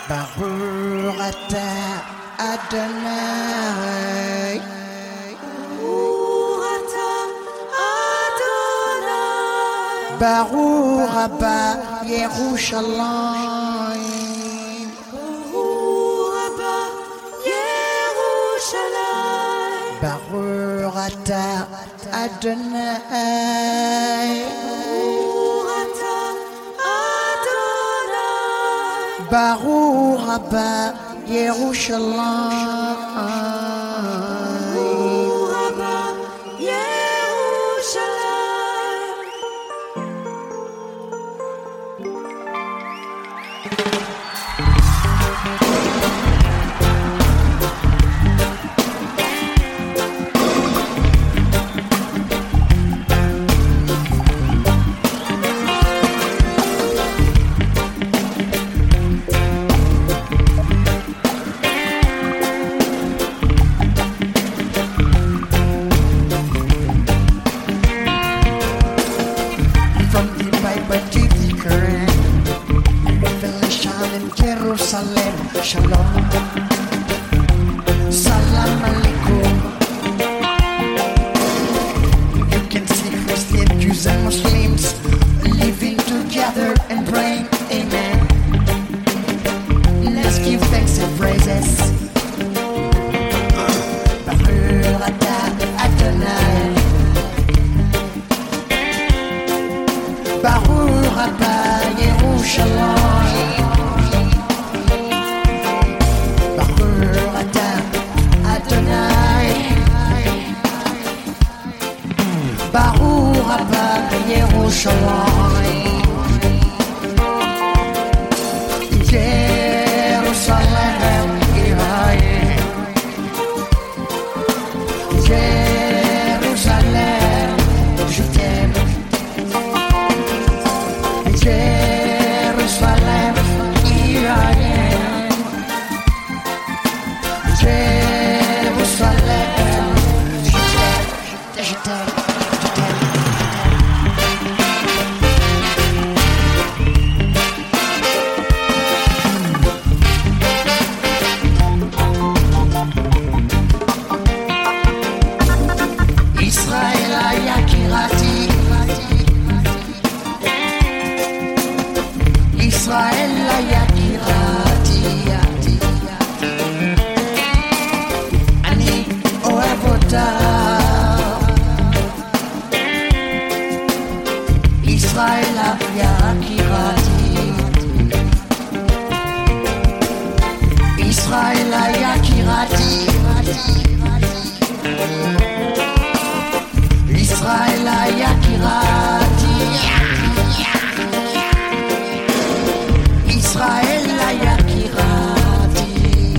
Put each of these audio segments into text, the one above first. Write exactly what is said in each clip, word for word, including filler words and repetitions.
Baruch atah Adonai. Baruch atah Adonai. Baruch haba Yerushalayim. Baruch haba Yerushalayim. Baruch atah Adonai. Baruch atah Adonai. Baruch haba Yerushalayim. Baruch haba Yerushalayim. From the Bible to the Quran, revelation in Jerusalem. Shalom, salam alaikum. You can see Christian Jews and Muslims living together and praying. Amen. Let's give thanks and praises. Baruch atah Adonai. Baruch haba Yerushalayim. Baruch atah Adonai. Baruch haba Yerushalayim. Jerusalem, Yerushalayim. Jérusalem, je t'aime. Jerusalem, here I am. Jerusalem, je t'aime, je t'aime, je t'aime. Israël Yakirati. Israël Yakirati. Ani Oevota. Israël Yakirati. Israël Yakirati. Israël Yakirati. Israël Yakirati.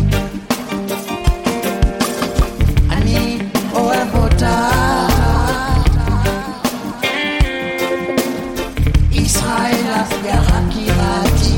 Ani Oevota. Israël Yakirati.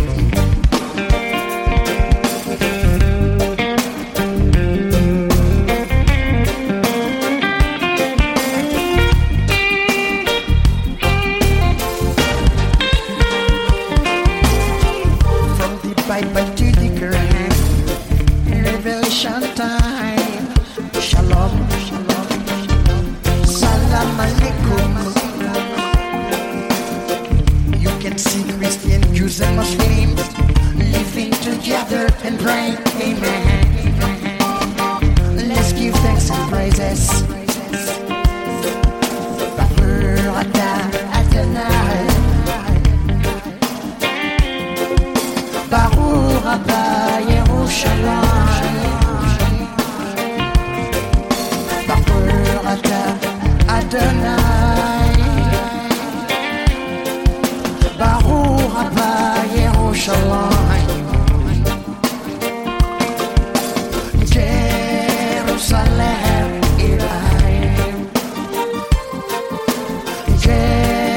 From the Bible to the Quran, revelation time. Shalom, shalom, salam alaikum. You can see Christian, Jews and Muslims living together and praying. Amen. Let's give thanks and praises. Baruch atah Adonai. Baruch haba Yerushalayim. Baruch atah Adonai. Baruch haba Yerushalayim. Jerusalem, Yerushalayim.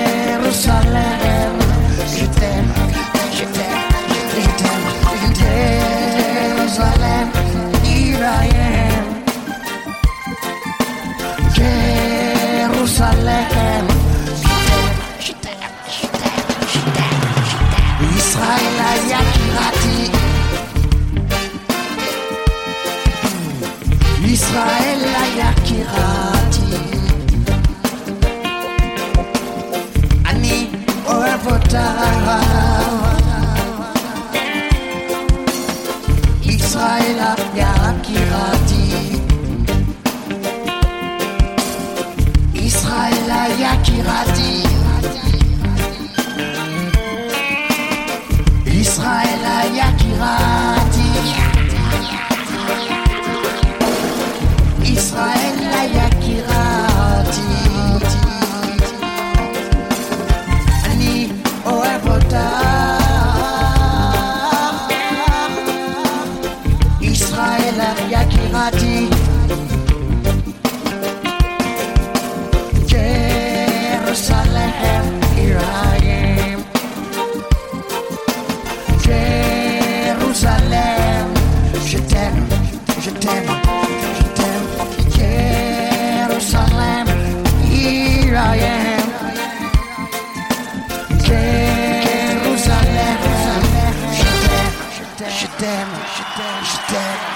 Israël a Yakirati. Israël a Yakirati. Israël a Yakirati. Israël a Yakirati. Ani Oevota. Israël a Yakirati. Jerusalem, here I am. Jérusalem, je t'aime, je t'aime, je t'aime. Jérusalem, here I am. Jérusalem, je t'aime, je t'aime, je t'aime, je t'aime.